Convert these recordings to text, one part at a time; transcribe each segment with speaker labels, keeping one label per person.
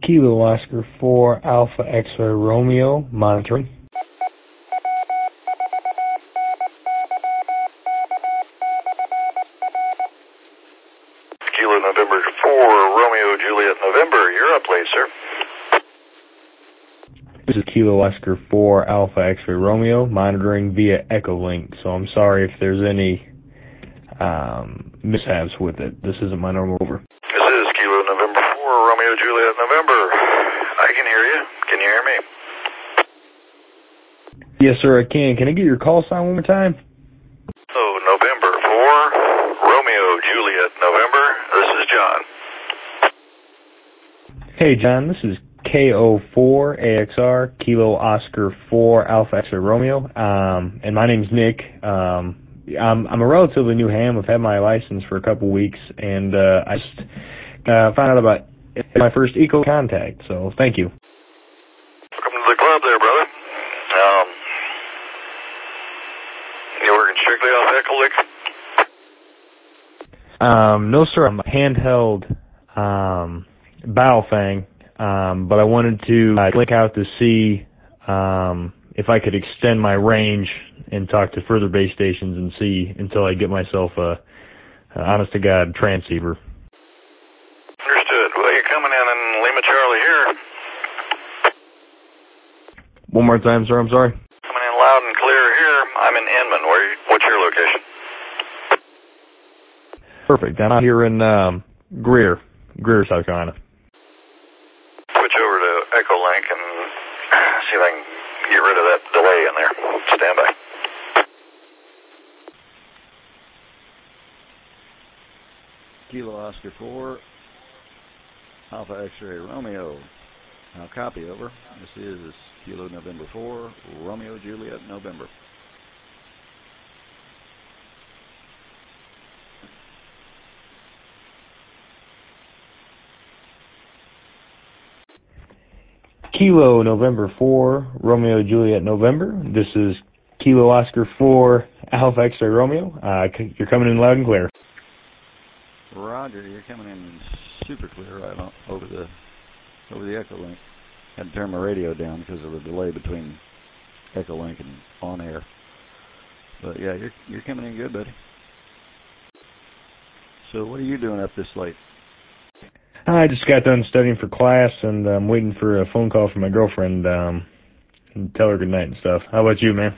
Speaker 1: Kilo Oscar 4 Alpha X-Ray Romeo, monitoring.
Speaker 2: Kilo November 4 Romeo Juliet November, you're up late, sir.
Speaker 1: This is Kilo Oscar 4 Alpha X-Ray Romeo, monitoring via Echolink, so I'm sorry if there's any mishaps with it. This isn't my normal over.
Speaker 2: This is Kilo November 4 Romeo Juliet November. I can hear you. Can you hear me?
Speaker 1: Yes, sir, I can. Can I get your call sign one more time?
Speaker 2: Oh, November 4 Romeo Juliet November. This is John.
Speaker 1: Hey, John, this is KO4AXR, Kilo Oscar 4 Alpha X-Ray Romeo, and my name's Nick. I'm a relatively new ham. I've had my license for a couple weeks, and I just found out about my first eco contact, so thank you.
Speaker 2: Welcome to the club there, brother. You working strictly off Echolink?
Speaker 1: No, sir, I'm a handheld Baofeng, but I wanted to link out to see if I could extend my range and talk to further base stations and see until I get myself a honest-to-God transceiver.
Speaker 2: Understood. Well, you're coming in Lima Charlie here.
Speaker 1: One more time, sir, I'm sorry.
Speaker 2: Coming in loud and clear here. I'm in Inman. What's your location?
Speaker 1: Perfect. I'm out here in Greer, South Carolina.
Speaker 2: Switch over to Echolink and see if I can get rid of that delay in there. Stand by.
Speaker 3: Kilo Oscar 4 Alpha X-Ray Romeo. Now copy, over. This is Kilo November 4 Romeo Juliet November.
Speaker 1: Kilo November 4 Romeo Juliet November. This is Kilo Oscar 4 Alpha X-Ray Romeo. You're coming in loud and clear.
Speaker 3: Roger, you're coming in super clear right on, over the Echolink. Had to turn my radio down because of the delay between Echolink and on air. But yeah, you're coming in good, buddy. So what are you doing up this late?
Speaker 1: I just got done studying for class, and I'm waiting for a phone call from my girlfriend and tell her good night and stuff. How about you, man?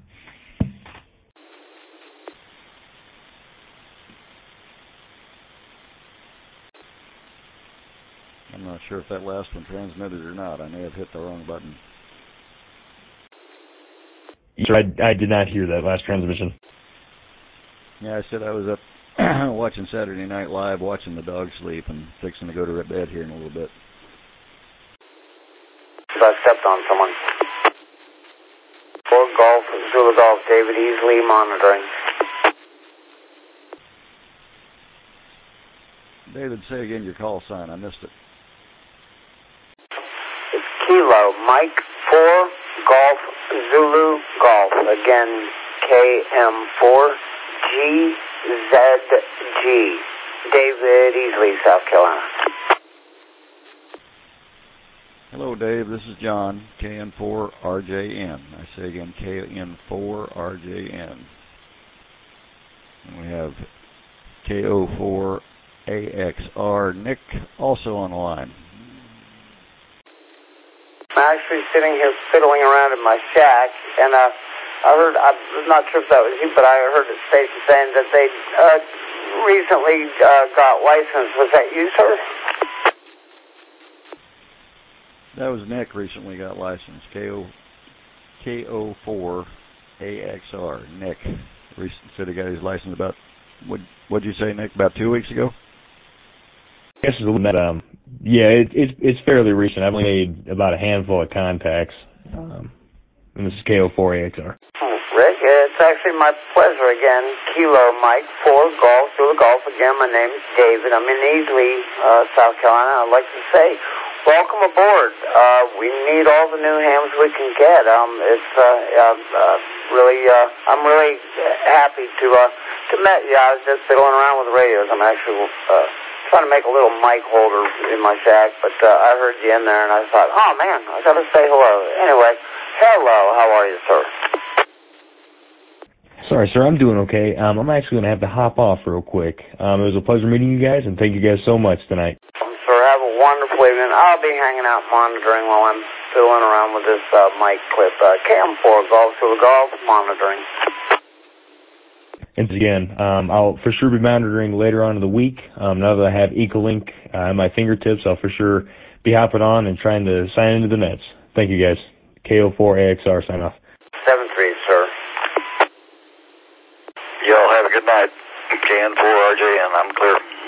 Speaker 3: I'm not sure if that last one transmitted or not. I may have hit the wrong button.
Speaker 1: Sir, I did not hear that last transmission.
Speaker 3: Yeah, I said I was up watching Saturday Night Live, watching the dog sleep, and fixing to go to bed here in a little bit.
Speaker 4: So I stepped on someone. 4 Golf, Zulu Golf, David Easley monitoring.
Speaker 3: David, say again your call sign. I missed it.
Speaker 4: It's Kilo, Mike 4 Golf, Zulu Golf. Again, KM4 GZG. David Easley, South Carolina.
Speaker 3: Hello, Dave. This is John, KN4RJN. I say again, KN4RJN. And we have KO4AXR, Nick, also on the line.
Speaker 4: I'm actually sitting here fiddling around in my shack, and I heard, I'm not sure if that was you, but I heard a station saying that they recently got licensed. Was that you, sir?
Speaker 3: That was Nick recently got licensed, KO4AXR, Nick. Said he got his license about, what'd you say, Nick, about 2 weeks ago?
Speaker 1: Yes, it's a little bit, yeah, it's fairly recent. I've only made about a handful of contacts, and this is KO4AXR.
Speaker 4: Rick, it's actually my pleasure again. Kilo, Mike, 4 Golf, Zulu Golf. Again, my name is David. I'm in Easley, South Carolina. I'd like to say, welcome aboard. We need all the new hams we can get. I'm really happy to met you. I was just fiddling around with radios. I'm actually trying to make a little mic holder in my shack, but I heard you in there, and I thought, oh, man, I got to say hello. Anyway, hello. How are you, sir?
Speaker 1: Sorry, sir, I'm doing okay. I'm actually going to have to hop off real quick. It was a pleasure meeting you guys, and thank you guys so much tonight.
Speaker 4: Sir, have a wonderful evening. I'll be hanging out monitoring while I'm fiddling around with this mic clip. KM4 Golf to the Golf monitoring.
Speaker 1: And again, I'll for sure be monitoring later on in the week. Now that I have Echolink at my fingertips, I'll for sure be hopping on and trying to sign into the nets. Thank you, guys. KO4AXR, sign off.
Speaker 4: 7-3, sir.
Speaker 2: Y'all have a good night. KN4RJ, and I'm clear.